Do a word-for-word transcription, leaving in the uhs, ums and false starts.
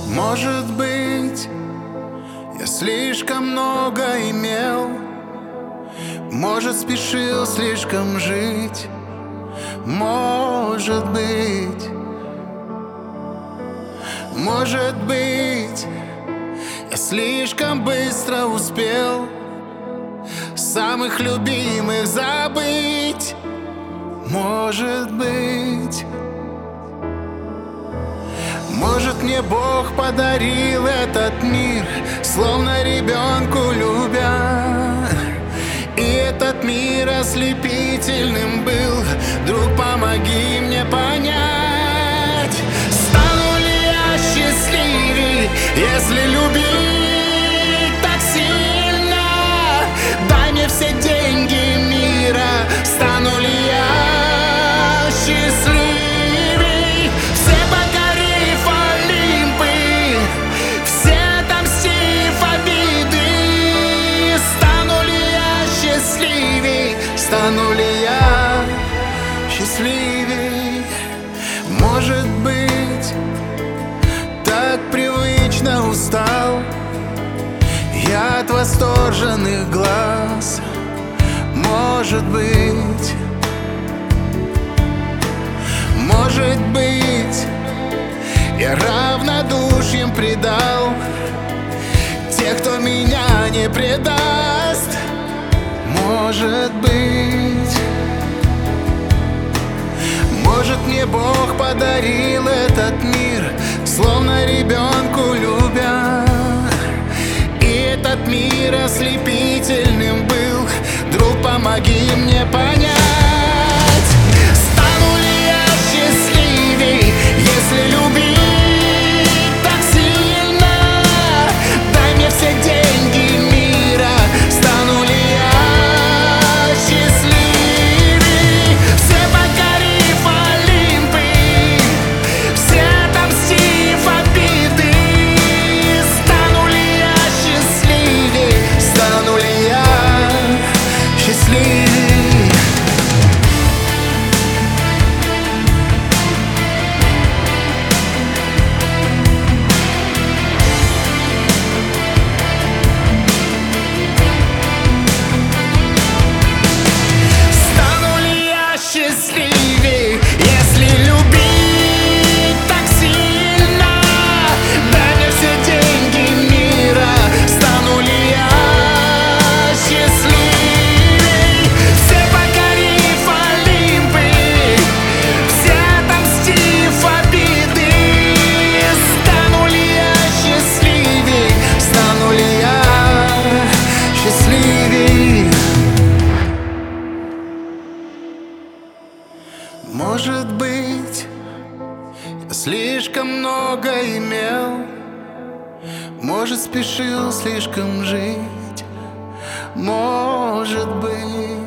Может быть, я слишком много имел, может, спешил слишком жить. Может быть, может быть, я слишком быстро успел самых любимых забыть. Может быть, может, мне Бог подарил этот мир, словно ребенку любя. И этот мир ослепительным был. Друг, помоги мне понять, стану ли я счастливей, если любить так сильно. Дай мне все деньги мира, стану ли я счастливей, все покорив Олимпы, все отомстив обиды. Стану ли я счастливей, стану ли я счастливей? Может быть, так привычно устал я от восторженных глаз. Может быть, может быть, я равнодушием предал тех, кто меня не предаст. Может быть, может, мне Бог подарил этот мир, словно ребенку любя. И этот мир ослепительным был. Друг, помоги мне понять, стану ли я счастливей, если любить так сильно. Дай мне все деньги мира, стану ли я счастливей, все покорив Олимпы, все отомстив обиды. Стану ли я счастливей, стану ли я счастливей? Стану ли я счастливей, если любить так сильно? Дай мне все деньги мира, стану ли я счастливей, все покорив Олимпы, все отомстив обиды. Стану ли я счастливей, стану ли я счастливей? Может быть, я слишком много имел, может, спешил слишком жить. Может быть,